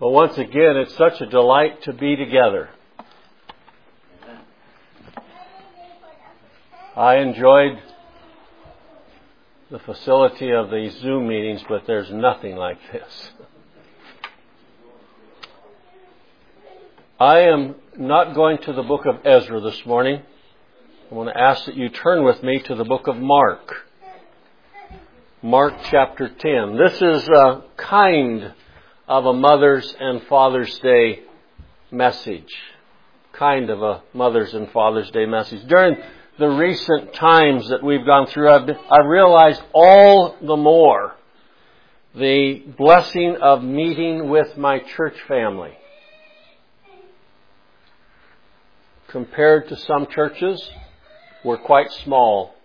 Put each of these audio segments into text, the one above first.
Well, once again, it's such a delight to be together. I enjoyed the facility of these Zoom meetings, but there's nothing like this. I am not going to the book of Ezra this morning. I want to ask that you turn with me to the book of Mark. Mark chapter 10. This is a kind of a Mother's and Father's Day message. Kind of a Mother's and Father's Day message. During the recent times that we've gone through, I've realized all the more the blessing of meeting with my church family. Compared to some churches, we're quite small.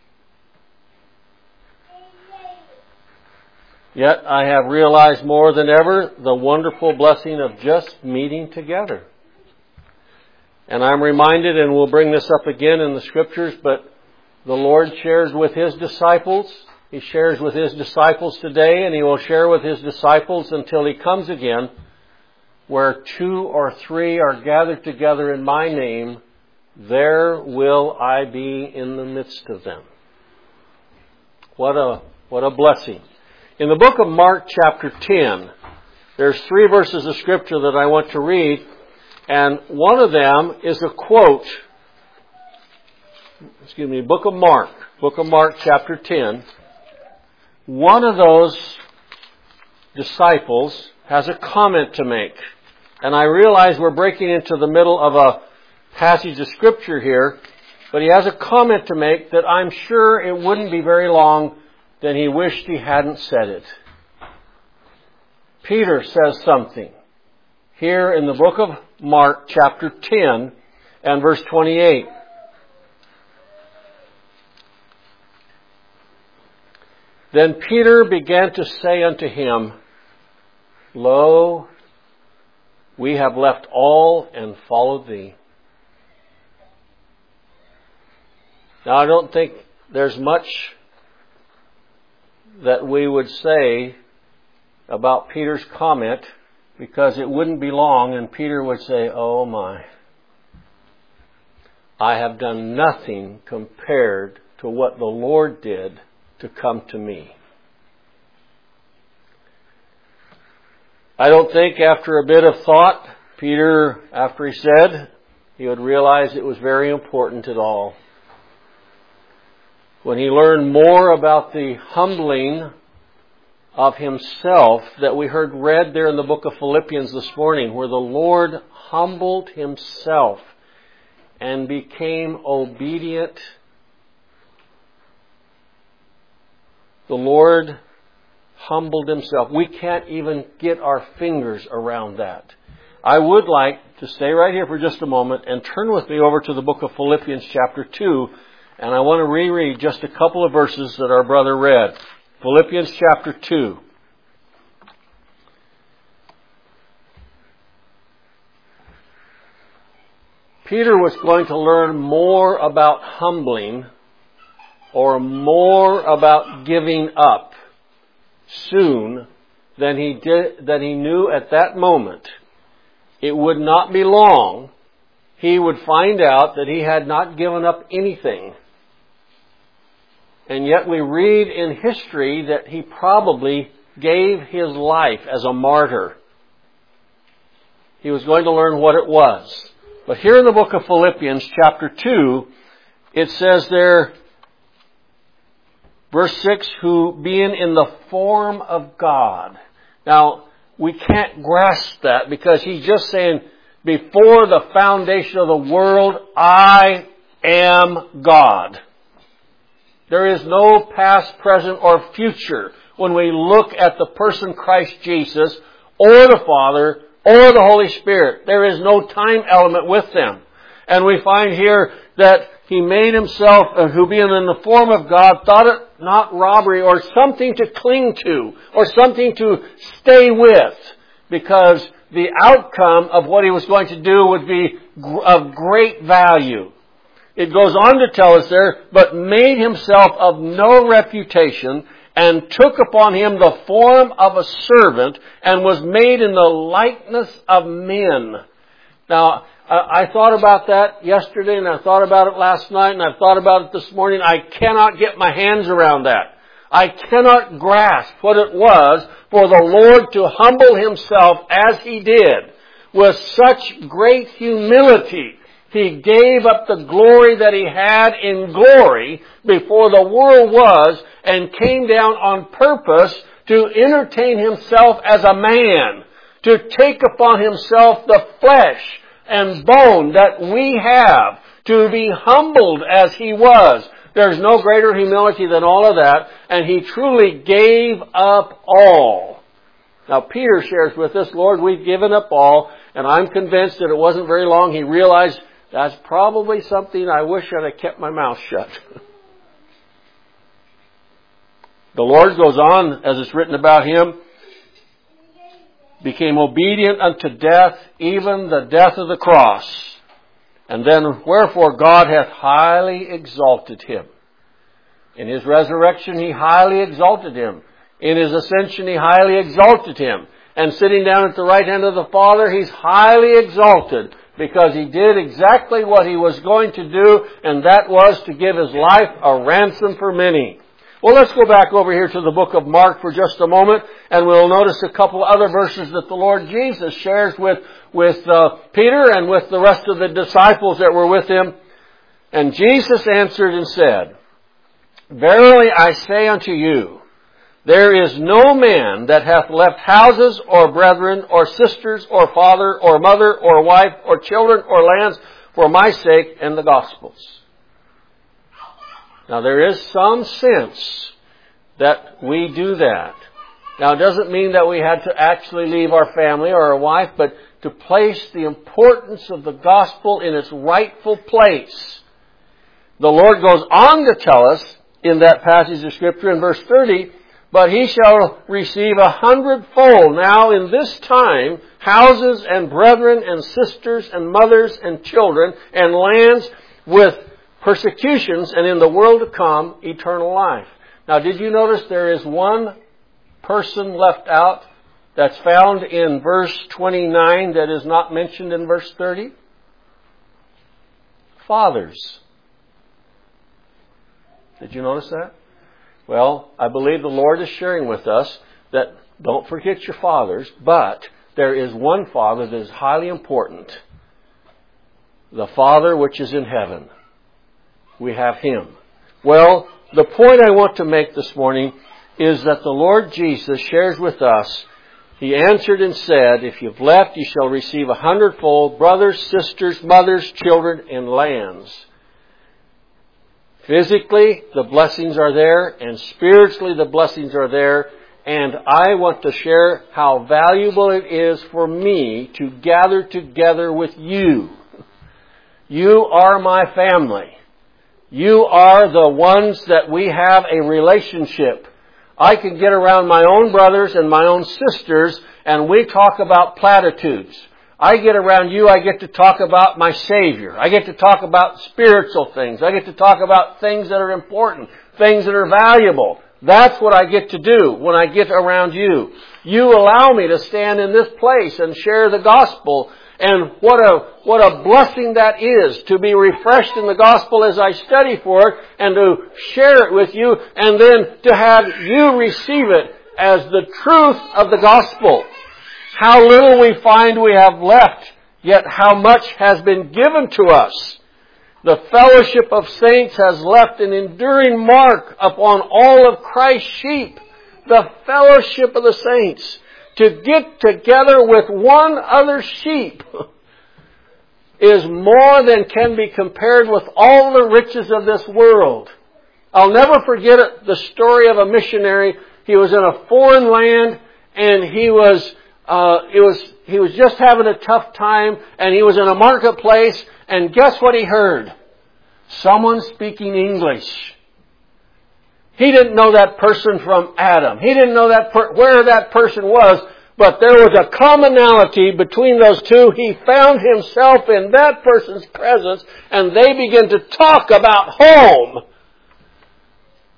Yet I have realized more than ever the wonderful blessing of just meeting together. And I'm reminded, and we'll bring this up again in the Scriptures, but the Lord shares with His disciples. He shares with His disciples today, and He will share with His disciples until He comes again, where 2 or 3 are gathered together in my name, there will I be in the midst of them. What a blessing. In the book of Mark chapter 10, there's 3 verses of Scripture that I want to read, and one of them is a quote. Book of Mark chapter 10. One of those disciples has a comment to make. And I realize we're breaking into the middle of a passage of Scripture here, but he has a comment to make that I'm sure it wouldn't be very long then he wished he hadn't said it. Peter says something here in the book of Mark chapter 10 and verse 28. Then Peter began to say unto him, Lo, we have left all and followed thee. Now I don't think there's much that we would say about Peter's comment, because it wouldn't be long and Peter would say, oh my, I have done nothing compared to what the Lord did to come to me. I don't think after a bit of thought, Peter, after he said, he would realize it was very important at all. When he learned more about the humbling of himself that we heard read there in the book of Philippians this morning, where the Lord humbled Himself and became obedient. The Lord humbled Himself. We can't even get our fingers around that. I would like to stay right here for just a moment and turn with me over to the book of Philippians chapter 2, and I want to reread just a couple of verses that our brother read. Philippians chapter 2. Peter was going to learn more about humbling or more about giving up soon than he knew at that moment. It would not be long. He would find out that he had not given up anything. And yet we read in history that he probably gave his life as a martyr. He was going to learn what it was. But here in the book of Philippians chapter 2, it says there, verse 6, who being in the form of God. Now, we can't grasp that because he's just saying, before the foundation of the world, I am God. There is no past, present, or future when we look at the person Christ Jesus or the Father or the Holy Spirit. There is no time element with them. And we find here that He made Himself, who being in the form of God, thought it not robbery or something to cling to or something to stay with, because the outcome of what He was going to do would be of great value. It goes on to tell us there, but made Himself of no reputation and took upon him the form of a servant, and was made in the likeness of men. Now, I thought about that yesterday, and I thought about it last night, and I've thought about it this morning. I cannot get my hands around that. I cannot grasp what it was for the Lord to humble himself as he did. With such great humility, he gave up the glory that he had in glory before the world was, and came down on purpose to entertain himself as a man, to take upon himself the flesh and bone that we have, to be humbled as he was. There's no greater humility than all of that, and he truly gave up all. Now Peter shares with us, Lord, we've given up all, and I'm convinced that it wasn't very long he realized that's probably something I wish I'd have kept my mouth shut. The Lord goes on, as it's written about him, became obedient unto death, even the death of the cross. And then, wherefore God hath highly exalted him. In his resurrection he highly exalted him. In his ascension he highly exalted him. And sitting down at the right hand of the Father, he's highly exalted, because he did exactly what he was going to do, and that was to give his life a ransom for many. Well, let's go back over here to the book of Mark for just a moment, and we'll notice a couple other verses that the Lord Jesus shares with Peter and with the rest of the disciples that were with him. And Jesus answered and said, Verily I say unto you, there is no man that hath left houses or brethren or sisters or father or mother or wife or children or lands for my sake and the gospel's. Now there is some sense that we do that. Now it doesn't mean that we had to actually leave our family or our wife, but to place the importance of the gospel in its rightful place. The Lord goes on to tell us in that passage of Scripture in verse 30, but he shall receive 100-fold now in this time houses and brethren and sisters and mothers and children and lands with persecutions, and in the world to come, eternal life. Now, did you notice there is one person left out that's found in verse 29 that is not mentioned in verse 30? Fathers. Did you notice that? Well, I believe the Lord is sharing with us that don't forget your fathers, but there is one Father that is highly important. The Father which is in heaven. We have Him. Well, the point I want to make this morning is that the Lord Jesus shares with us. He answered and said, if you've left, you shall receive 100-fold, brothers, sisters, mothers, children, and lands. Physically, the blessings are there, and spiritually, the blessings are there. And I want to share how valuable it is for me to gather together with you. You are my family. You are the ones that we have a relationship. I can get around my own brothers and my own sisters, and we talk about platitudes. I get around you, I get to talk about my Savior. I get to talk about spiritual things. I get to talk about things that are important, things that are valuable. That's what I get to do when I get around you. You allow me to stand in this place and share the gospel. And what a blessing that is to be refreshed in the gospel as I study for it and to share it with you and then to have you receive it as the truth of the gospel. How little we find we have left, yet how much has been given to us. The fellowship of saints has left an enduring mark upon all of Christ's sheep. The fellowship of the saints. To get together with one other sheep is more than can be compared with all the riches of this world. I'll never forget it, the story of a missionary. He was in a foreign land and he was just having a tough time, and he was in a marketplace, and guess what he heard? Someone speaking English. He didn't know that person from Adam. He didn't know where that person was, but there was a commonality between those two. He found himself in that person's presence, and they began to talk about home.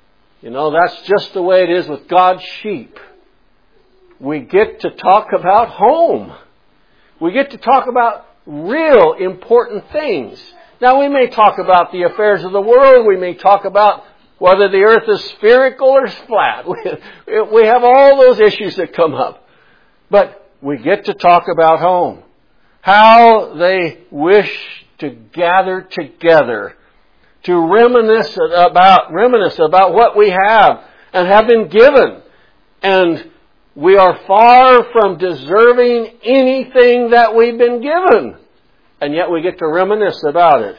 You know, that's just the way it is with God's sheep. We get to talk about home. We get to talk about real important things. Now, we may talk about the affairs of the world. We may talk about whether the earth is spherical or flat. We have all those issues that come up. But we get to talk about home. How they wish to gather together to reminisce about what we have and have been given. And we are far from deserving anything that we've been given. And yet we get to reminisce about it.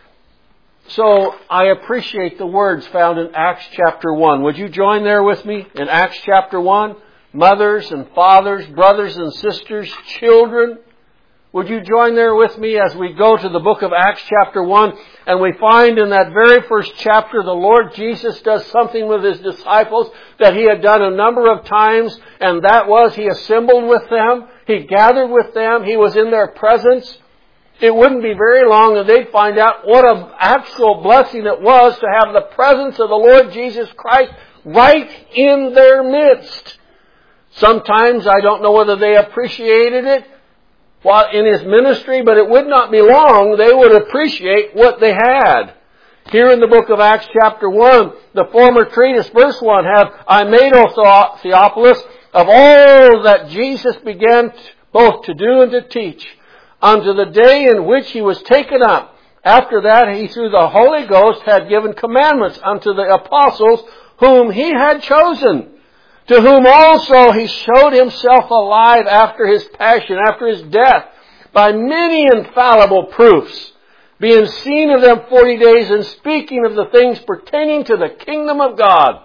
So I appreciate the words found in Acts chapter 1. Would you join there with me in Acts chapter 1? Mothers and fathers, brothers and sisters, children. Would you join there with me as we go to the book of Acts chapter 1, and we find in that very first chapter the Lord Jesus does something with His disciples that He had done a number of times, and that was He assembled with them, He gathered with them, He was in their presence. It wouldn't be very long that they'd find out what an actual blessing it was to have the presence of the Lord Jesus Christ right in their midst. Sometimes I don't know whether they appreciated it while in His ministry, but it would not be long they would appreciate what they had. Here in the book of Acts chapter 1, the former treatise, verse 1, have I made, O Theophilus, of all that Jesus began both to do and to teach, unto the day in which He was taken up. After that, He through the Holy Ghost had given commandments unto the apostles whom He had chosen, to whom also He showed Himself alive after His passion, after His death, by many infallible proofs, being seen of them 40 days, and speaking of the things pertaining to the kingdom of God.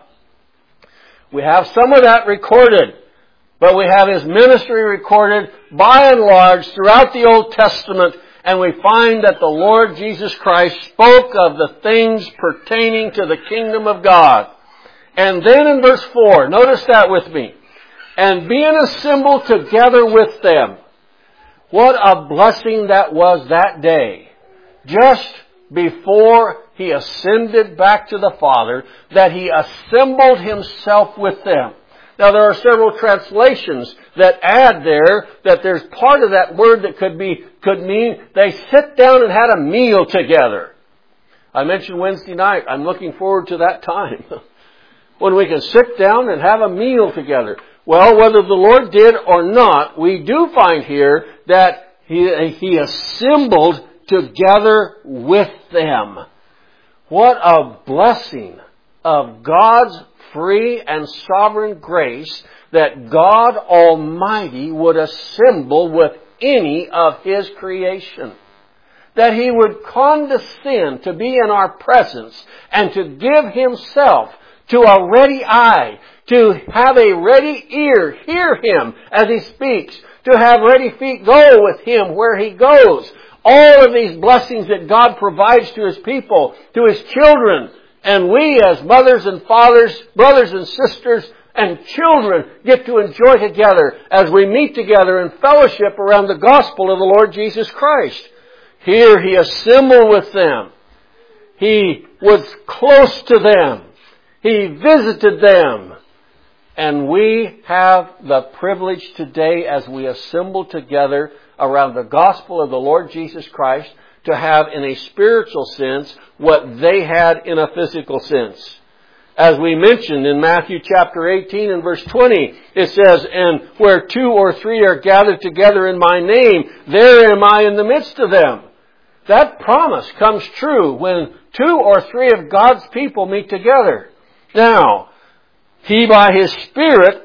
We have some of that recorded, but we have His ministry recorded by and large throughout the Old Testament, and we find that the Lord Jesus Christ spoke of the things pertaining to the kingdom of God. And then in verse 4, notice that with me. And being assembled together with them. What a blessing that was that day. Just before He ascended back to the Father, that He assembled Himself with them. Now there are several translations that add there that there's part of that word that could mean they sit down and had a meal together. I mentioned Wednesday night. I'm looking forward to that time when we can sit down and have a meal together. Well, whether the Lord did or not, we do find here that He assembled together with them. What a blessing of God's free and sovereign grace that God Almighty would assemble with any of His creation. That He would condescend to be in our presence and to give Himself to a ready eye, to have a ready ear, hear Him as He speaks, to have ready feet go with Him where He goes. All of these blessings that God provides to His people, to His children, and we as mothers and fathers, brothers and sisters, and children get to enjoy together as we meet together in fellowship around the gospel of the Lord Jesus Christ. Here He assembled with them. He was close to them. He visited them. And we have the privilege today as we assemble together around the gospel of the Lord Jesus Christ to have in a spiritual sense what they had in a physical sense. As we mentioned in Matthew chapter 18 and verse 20, it says, and where 2 or 3 are gathered together in My name, there am I in the midst of them. That promise comes true when 2 or 3 of God's people meet together. Now, He by His Spirit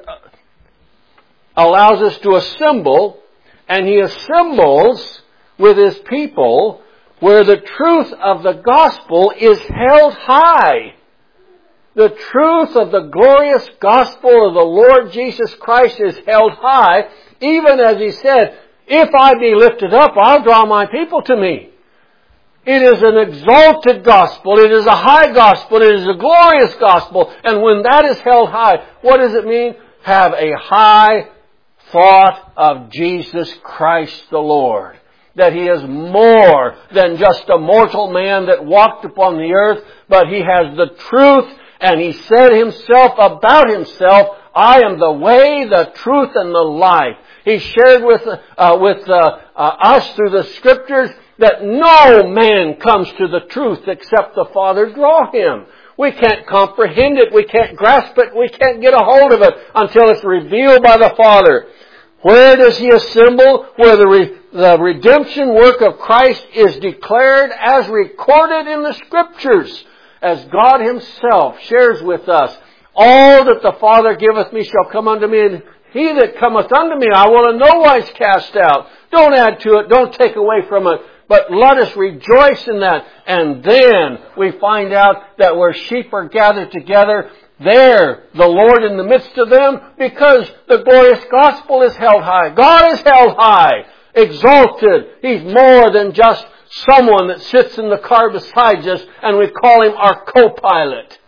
allows us to assemble, and He assembles with His people where the truth of the gospel is held high. The truth of the glorious gospel of the Lord Jesus Christ is held high, even as He said, if I be lifted up, I'll draw My people to Me. It is an exalted gospel. It is a high gospel. It is a glorious gospel. And when that is held high, what does it mean? Have a high thought of Jesus Christ the Lord. That He is more than just a mortal man that walked upon the earth, but He has the truth And He said Himself about Himself, I am the way, the truth, and the life. He shared with us through the Scriptures that no man comes to the truth except the Father draw him. We can't comprehend it. We can't grasp it. We can't get a hold of it until it's revealed by the Father. Where does He assemble? Where the redemption work of Christ is declared as recorded in the Scriptures, as God Himself shares with us. All that the Father giveth me shall come unto me, and he that cometh unto me I will in no wise cast out. Don't add to it. Don't take away from it. But let us rejoice in that. And then we find out that where sheep are gathered together, there the Lord in the midst of them, because the glorious gospel is held high. God is held high, exalted. He's more than just someone that sits in the car beside us and we call Him our co-pilot.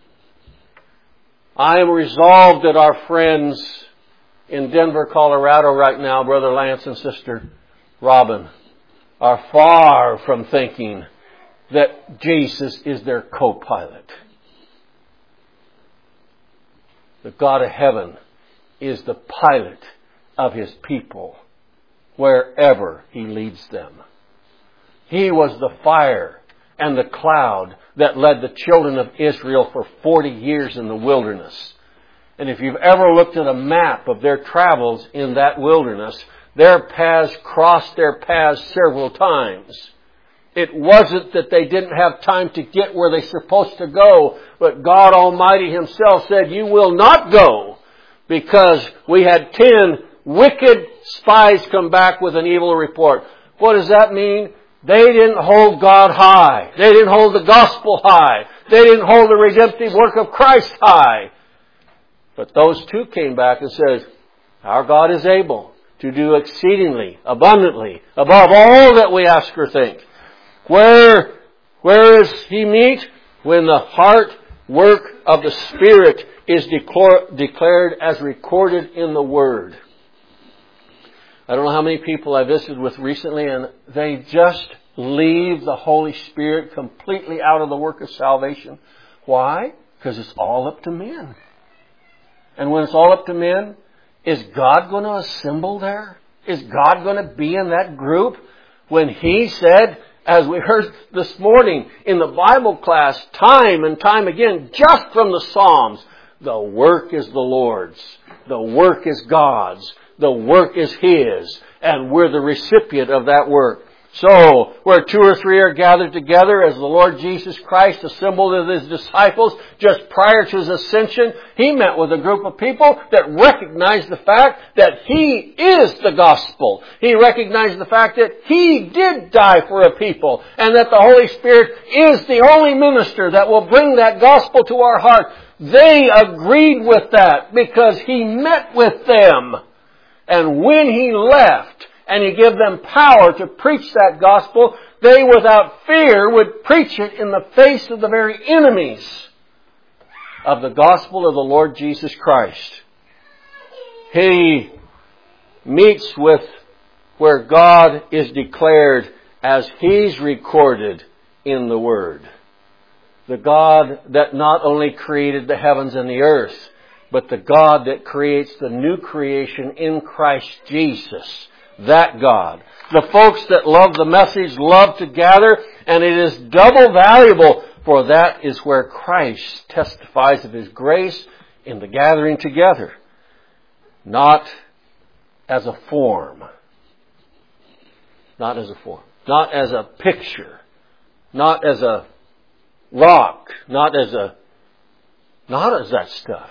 I am resolved that our friends in Denver, Colorado right now, Brother Lance and Sister Robin, are far from thinking that Jesus is their co-pilot. The God of heaven is the pilot of His people wherever He leads them. He was the fire and the cloud that led the children of Israel for 40 years in the wilderness. And if you've ever looked at a map of their travels in that wilderness, their paths crossed their paths several times. It wasn't that they didn't have time to get where they're supposed to go, but God Almighty Himself said, you will not go, because we had 10 wicked spies come back with an evil report. What does that mean? They didn't hold God high. They didn't hold the gospel high. They didn't hold the redemptive work of Christ high. But those two came back and said, our God is able to do exceedingly, abundantly, above all that we ask or think. Where is He meet? When the heart work of the Spirit is declared as recorded in the Word. I don't know how many people I visited with recently, and they just leave the Holy Spirit completely out of the work of salvation. Why? Because it's all up to men. And when it's all up to men, is God going to assemble there? Is God going to be in that group? When He said, as we heard this morning in the Bible class, time and time again, just from the Psalms, the work is the Lord's. The work is God's. The work is His. And we're the recipient of that work. So, where 2 or 3 are gathered together, as the Lord Jesus Christ assembled with His disciples just prior to His ascension, He met with a group of people that recognized the fact that He is the gospel. He recognized the fact that He did die for a people, and that the Holy Spirit is the only minister that will bring that gospel to our heart. They agreed with that because He met with them. And when He left, and He gave them power to preach that gospel, they without fear would preach it in the face of the very enemies of the gospel of the Lord Jesus Christ. He meets with where God is declared as He's recorded in the Word. The God that not only created the heavens and the earth, but the God that creates the new creation in Christ Jesus. That God. The folks that love the message love to gather, and it is double valuable, for that is where Christ testifies of His grace in the gathering together. Not as a form. Not as a form. Not as a picture. Not as a rock. Not as that stuff.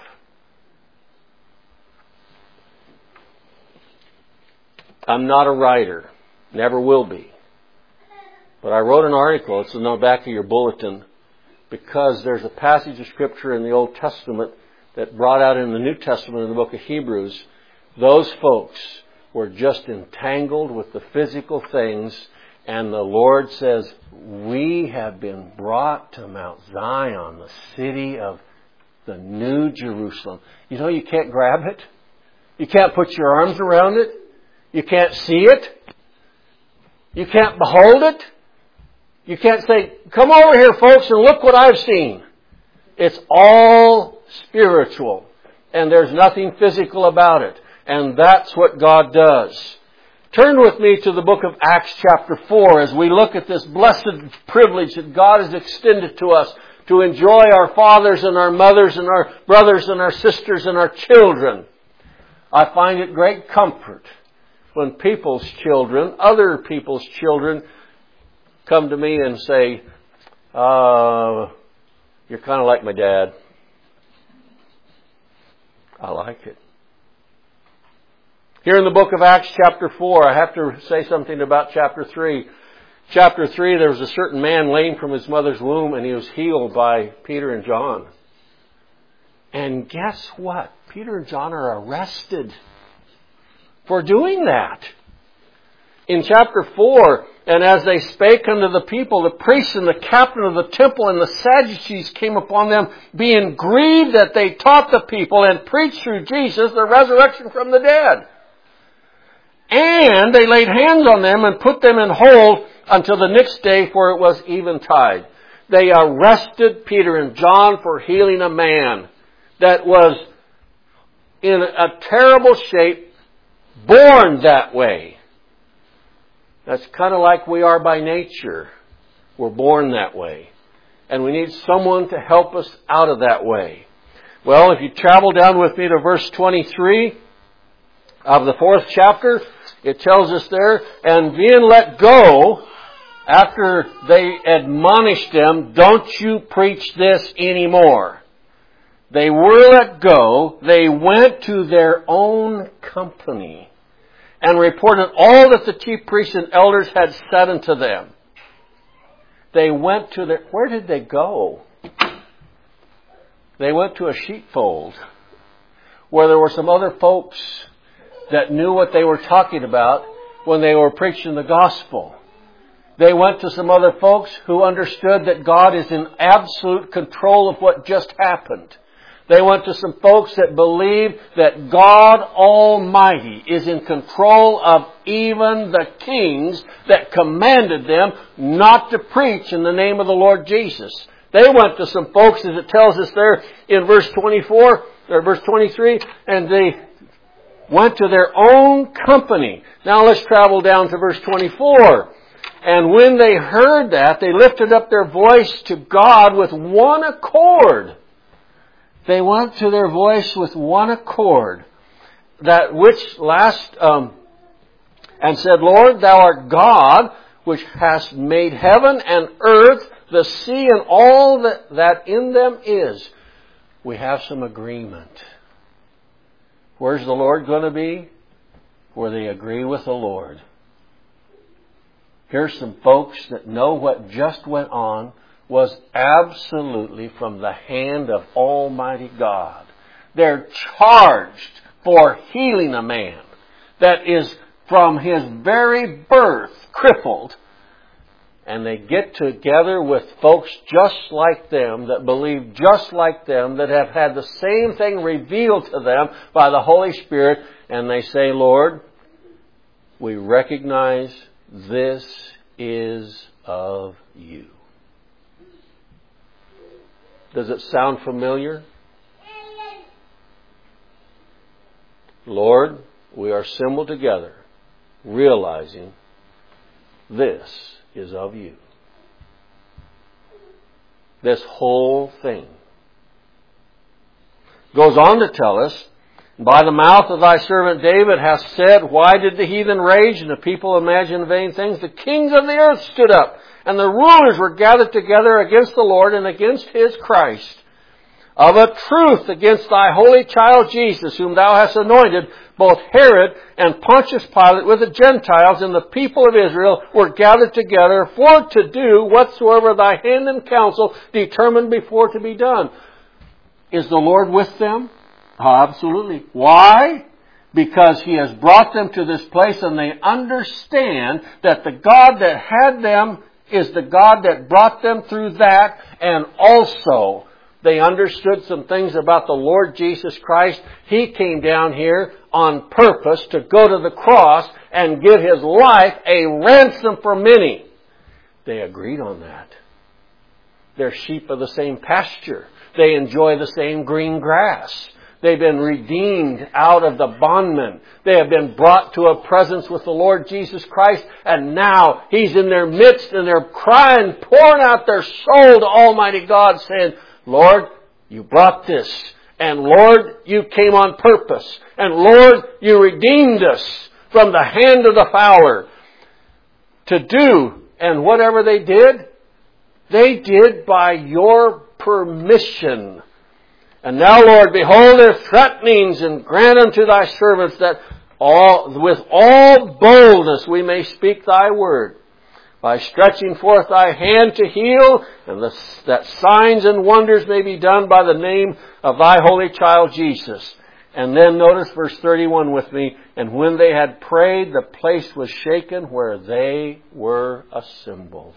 I'm not a writer. Never will be. But I wrote an article, it's in the back of your bulletin, because there's a passage of Scripture in the Old Testament that brought out in the New Testament in the book of Hebrews. Those folks were just entangled with the physical things, and the Lord says, we have been brought to Mount Zion, the city of the New Jerusalem. You know, you can't grab it. You can't put your arms around it. You can't see it. You can't behold it. You can't say, come over here, folks, and look what I've seen. It's all spiritual. And there's nothing physical about it. And that's what God does. Turn with me to the book of Acts chapter 4 as we look at this blessed privilege that God has extended to us to enjoy our fathers and our mothers and our brothers and our sisters and our children. I find it great comfort when people's children, other people's children, come to me and say, you're kind of like my dad. I like it. Here in the book of Acts chapter 4, I have to say something about chapter 3. Chapter 3, there was a certain man lame from his mother's womb, and he was healed by Peter and John. And guess what? Peter and John are arrested for doing that. In chapter 4, and as they spake unto the people, the priests and the captain of the temple and the Sadducees came upon them, being grieved that they taught the people and preached through Jesus the resurrection from the dead. And they laid hands on them and put them in hold until the next day, for it was eventide. They arrested Peter and John for healing a man that was in a terrible shape, born that way. That's kind of like we are by nature. We're born that way. And we need someone to help us out of that way. Well, if you travel down with me to verse 23 of the 4th chapter, it tells us there, and being let go, after they admonished them, don't you preach this anymore. They were let go. They went to their own company and reported all that the chief priests and elders had said unto them. They went to their... Where did they go? They went to a sheepfold where there were some other folks that knew what they were talking about when they were preaching the gospel. They went to some other folks who understood that God is in absolute control of what just happened. They went to some folks that believed that God Almighty is in control of even the kings that commanded them not to preach in the name of the Lord Jesus. They went to some folks, as it tells us there in verse 24, or verse 23, and they went to their own company. Now let's travel down to verse 24. And when they heard that, they lifted up their voice to God with one accord. They went to their voice with one accord. That which last, and said, Lord, thou art God, which hast made heaven and earth, the sea and all that in them is. We have some agreement. Where's the Lord going to be? Where they agree with the Lord. Here's some folks that know what just went on was absolutely from the hand of Almighty God. They're charged for healing a man that is from his very birth crippled. And they get together with folks just like them, that believe just like them, that have had the same thing revealed to them by the Holy Spirit. And they say, Lord, we recognize this is of you. Does it sound familiar? Lord, we are assembled together, realizing this is of you. This whole thing goes on to tell us, by the mouth of thy servant David hast said, why did the heathen rage and the people imagine vain things? The kings of the earth stood up, and the rulers were gathered together against the Lord and against his Christ. Of a truth against thy holy child Jesus, whom thou hast anointed, both Herod and Pontius Pilate with the Gentiles and the people of Israel were gathered together for to do whatsoever thy hand and counsel determined before to be done. Is the Lord with them? Oh, absolutely. Why? Because He has brought them to this place and they understand that the God that had them is the God that brought them through that, and also they understood some things about the Lord Jesus Christ. He came down here on purpose to go to the cross and give His life a ransom for many. They agreed on that. They're sheep of the same pasture. They enjoy the same green grass. They've been redeemed out of the bondman. They have been brought to a presence with the Lord Jesus Christ, and now He's in their midst, and they're crying, pouring out their soul to Almighty God, saying, Lord, You brought this, and Lord, You came on purpose, and Lord, You redeemed us from the hand of the fowler to do. And whatever they did by Your permission. And now, Lord, behold their threatenings, and grant unto Thy servants that with all boldness we may speak Thy word, by stretching forth Thy hand to heal, and that signs and wonders may be done by the name of Thy holy child Jesus. And then notice verse 31 with me. And when they had prayed, the place was shaken where they were assembled.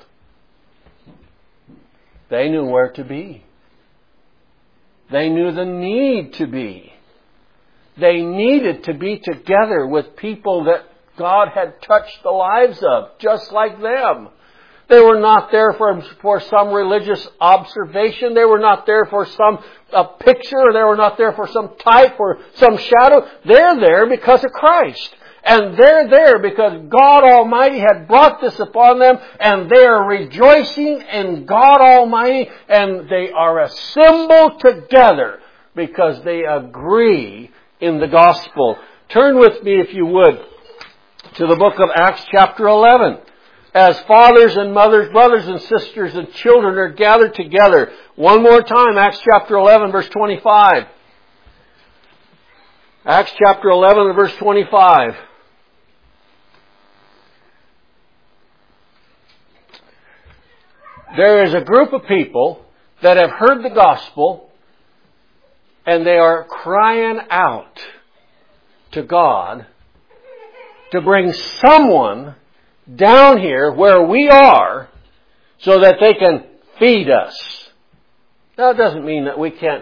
They knew where to be. They knew the need to be. They needed to be together with people that God had touched the lives of, just like them. They were not there for some religious observation. They were not there for some picture. They were not there for some type or some shadow. They're there because of Christ. And they're there because God Almighty had brought this upon them, and they are rejoicing in God Almighty, and they are assembled together because they agree in the gospel. Turn with me, if you would, to the book of Acts chapter 11. As fathers and mothers, brothers and sisters and children are gathered together. One more time, Acts chapter 11, verse 25. Acts chapter 11, verse 25. There is a group of people that have heard the gospel, and they are crying out to God to bring someone down here where we are so that they can feed us. Now, it doesn't mean that we can't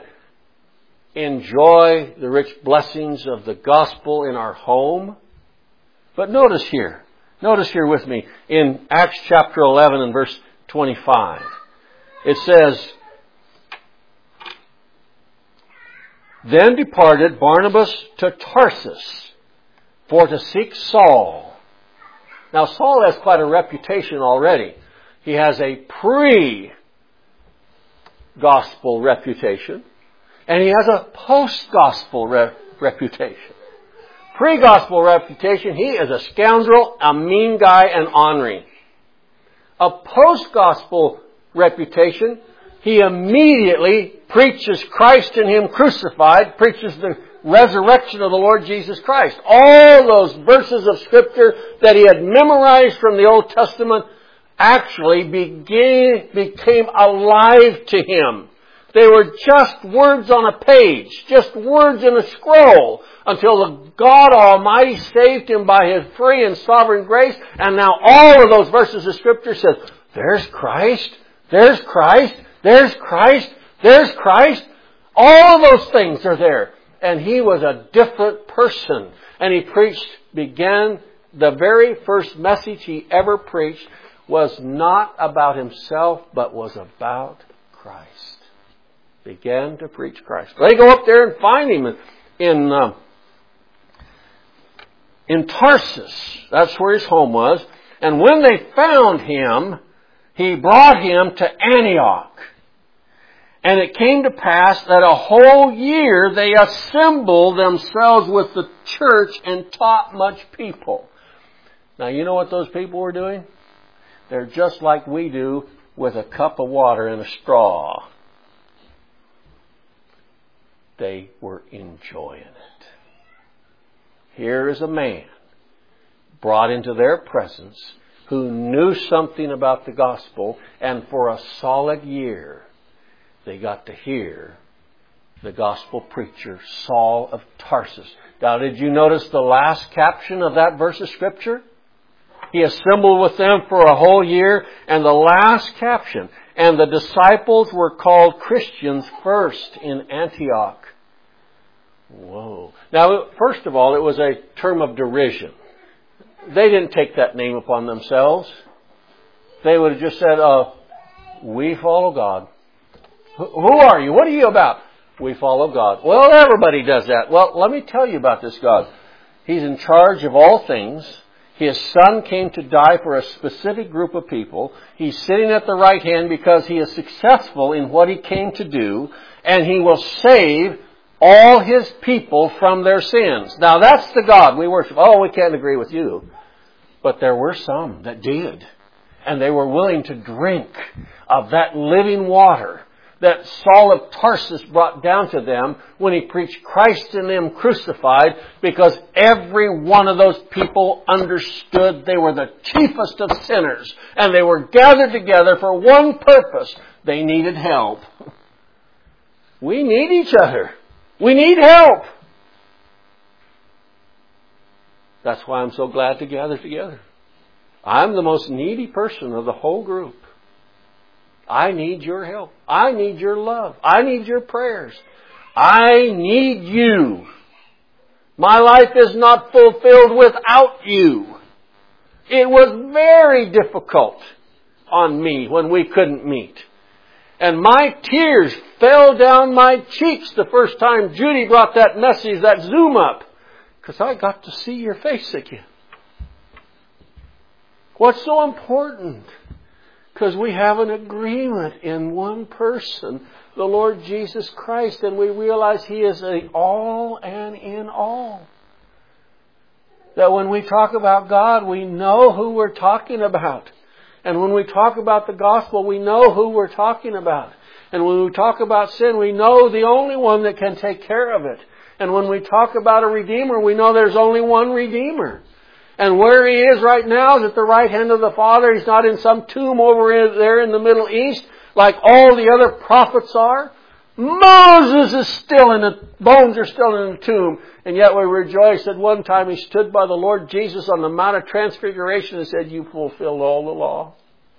enjoy the rich blessings of the gospel in our home. But notice here with me in Acts chapter 11 and verse 25. It says, Then departed Barnabas to Tarsus for to seek Saul. Now Saul has quite a reputation already. He has a pre-gospel reputation, and he has a post-gospel reputation. Pre-gospel reputation, he is a scoundrel, a mean guy, and ornery. A post-gospel reputation, he immediately preaches Christ and Him crucified, preaches the resurrection of the Lord Jesus Christ. All those verses of Scripture that he had memorized from the Old Testament actually became alive to him. They were just words on a page, just words in a scroll, until the God Almighty saved him by His free and sovereign grace. And now all of those verses of Scripture says, there's Christ, there's Christ, there's Christ, there's Christ. All of those things are there. And he was a different person. And he began the very first message he ever preached was not about himself, but was about Christ. Began to preach Christ. They go up there and find him in Tarsus. That's where his home was. And when they found him, he brought him to Antioch. And it came to pass that a whole year they assembled themselves with the church and taught much people. Now, you know what those people were doing? They're just like we do with a cup of water and a straw. They were enjoying it. Here is a man brought into their presence who knew something about the gospel, and for a solid year they got to hear the gospel preacher, Saul of Tarsus. Now, did you notice the last caption of that verse of Scripture? He assembled with them for a whole year, and the last caption, and the disciples were called Christians first in Antioch. Whoa. Now, first of all, it was a term of derision. They didn't take that name upon themselves. They would have just said, we follow God. Who are you? What are you about? We follow God. Well, everybody does that. Well, let me tell you about this God. He's in charge of all things. His Son came to die for a specific group of people. He's sitting at the right hand because He is successful in what He came to do, and He will save all His people from their sins. Now, that's the God we worship. Oh, we can't agree with you. But there were some that did. And they were willing to drink of that living water that Saul of Tarsus brought down to them when he preached Christ in them crucified, because every one of those people understood they were the chiefest of sinners, and they were gathered together for one purpose. They needed help. We need each other. We need help. That's why I'm so glad to gather together. I'm the most needy person of the whole group. I need your help. I need your love. I need your prayers. I need you. My life is not fulfilled without you. It was very difficult on me when we couldn't meet. And my tears fell down my cheeks the first time Judy brought that message, that Zoom up, because I got to see your face again. What's so important? Because we have an agreement in one person, the Lord Jesus Christ, and we realize He is the all and in all. That when we talk about God, we know who we're talking about. And when we talk about the gospel, we know who we're talking about. And when we talk about sin, we know the only one that can take care of it. And when we talk about a Redeemer, we know there's only one Redeemer. And where He is right now is at the right hand of the Father. He's not in some tomb over there in the Middle East like all the other prophets are. Moses is still in the bones are still in the tomb. And yet we rejoice that one time he stood by the Lord Jesus on the Mount of Transfiguration and said, "You fulfilled all the law."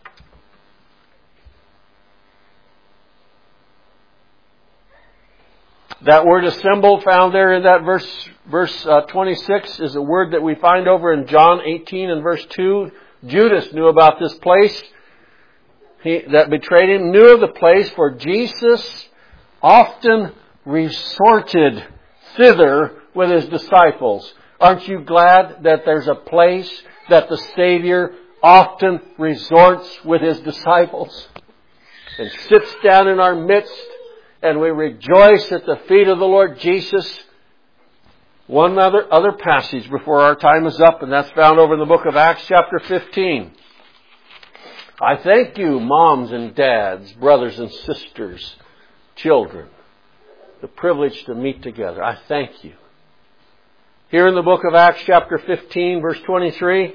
That word assemble found there in that verse 26 is a word that we find over in John 18 and verse 2. Judas knew about this place. He that betrayed Him knew of the place, for Jesus often resorted thither with His disciples. Aren't you glad that there's a place that the Savior often resorts with His disciples and sits down in our midst? And we rejoice at the feet of the Lord Jesus. One other passage before our time is up, and that's found over in the book of Acts chapter 15. I thank you, moms and dads, brothers and sisters, children, the privilege to meet together. I thank you. Here in the book of Acts chapter 15, verse 23,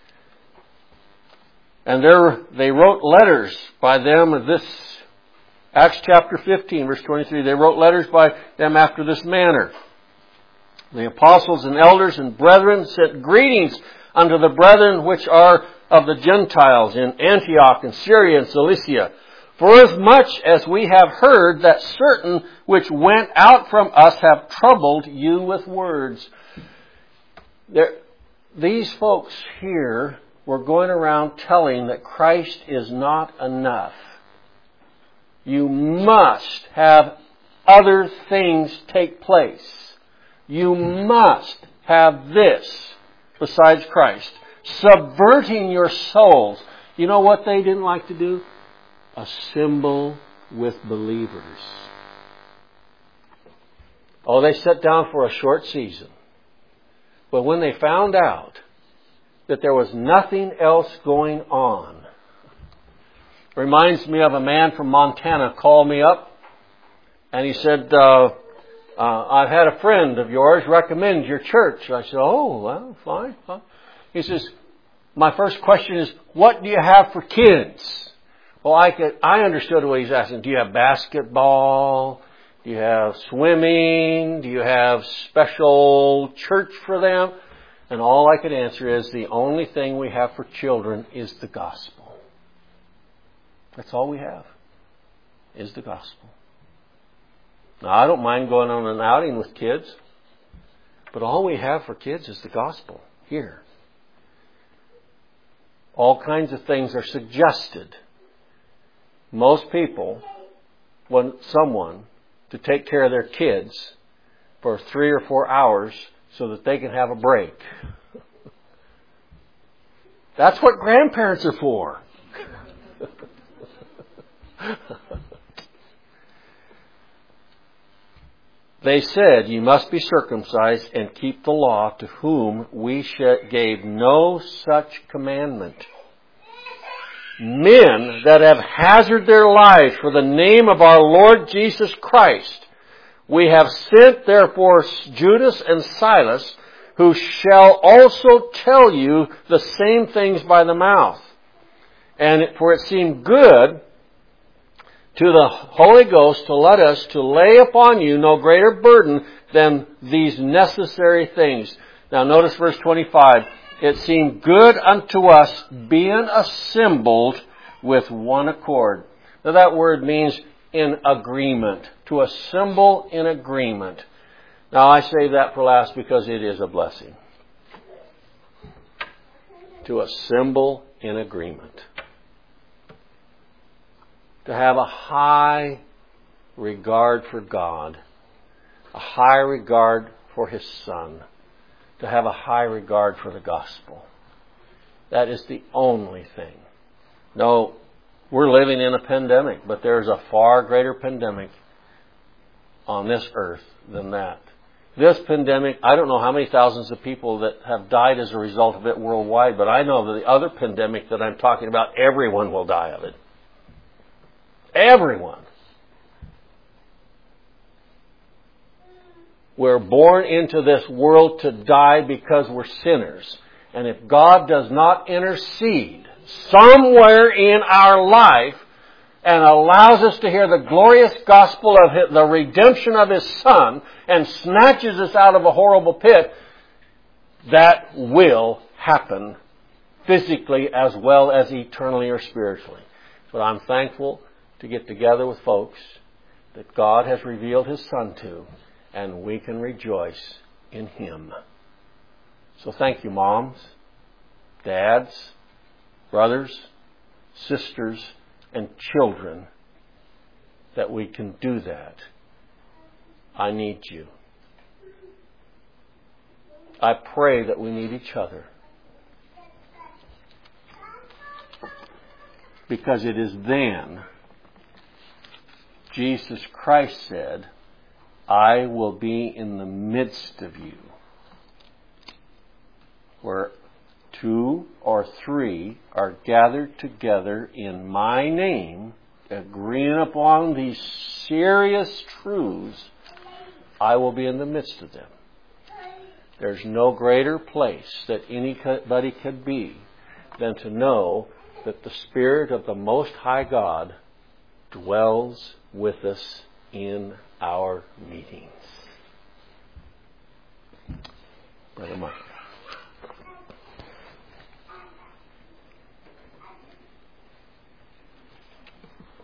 and they wrote letters by them of this. Acts chapter 15, verse 23, they wrote letters by them after this manner. The apostles and elders and brethren sent greetings unto the brethren which are of the Gentiles in Antioch and Syria and Cilicia. Forasmuch as we have heard that certain which went out from us have troubled you with words. These folks here were going around telling that Christ is not enough. You must have other things take place. You must have this besides Christ. Subverting your souls. You know what they didn't like to do? Assemble with believers. Oh, they sat down for a short season. But when they found out that there was nothing else going on, reminds me of a man from Montana called me up and he said, I've had a friend of yours recommend your church. I said, oh, well, fine. He says, my first question is, what do you have for kids? Well, I understood what he's asking. Do you have basketball? Do you have swimming? Do you have special church for them? And all I could answer is, the only thing we have for children is the gospel. That's all we have, is the gospel. Now, I don't mind going on an outing with kids, but all we have for kids is the gospel here. All kinds of things are suggested. Most people someone to take care of their kids for 3 or 4 hours so that they can have a break. That's what grandparents are for. They said, "You must be circumcised and keep the law, to whom we gave no such commandment. Men that have hazarded their lives for the name of our Lord Jesus Christ, we have sent therefore Judas and Silas, who shall also tell you the same things by the mouth. And for it seemed good to the Holy Ghost to let us to lay upon you no greater burden than these necessary things." Now notice verse 25. "It seemed good unto us, being assembled with one accord." Now that word means in agreement. To assemble in agreement. Now I save that for last because it is a blessing. To assemble in agreement. To have a high regard for God. A high regard for His Son. To have a high regard for the gospel. That is the only thing. No, we're living in a pandemic, but there's a far greater pandemic on this earth than that. This pandemic, I don't know how many thousands of people that have died as a result of it worldwide, but I know that the other pandemic that I'm talking about, everyone will die of it. Everyone. We're born into this world to die because we're sinners. And if God does not intercede somewhere in our life and allows us to hear the glorious gospel of the redemption of His Son and snatches us out of a horrible pit, that will happen physically as well as eternally or spiritually. But I'm thankful to get together with folks that God has revealed His Son to, and we can rejoice in Him. So thank you, moms, dads, brothers, sisters, and children, that we can do that. I need you. I pray that we need each other. Because it is then Jesus Christ said, "I will be in the midst of you." Where 2 or 3 are gathered together in my name, agreeing upon these serious truths, I will be in the midst of them. There's no greater place that anybody could be than to know that the Spirit of the Most High God dwells with us in our meetings. Brother Mike.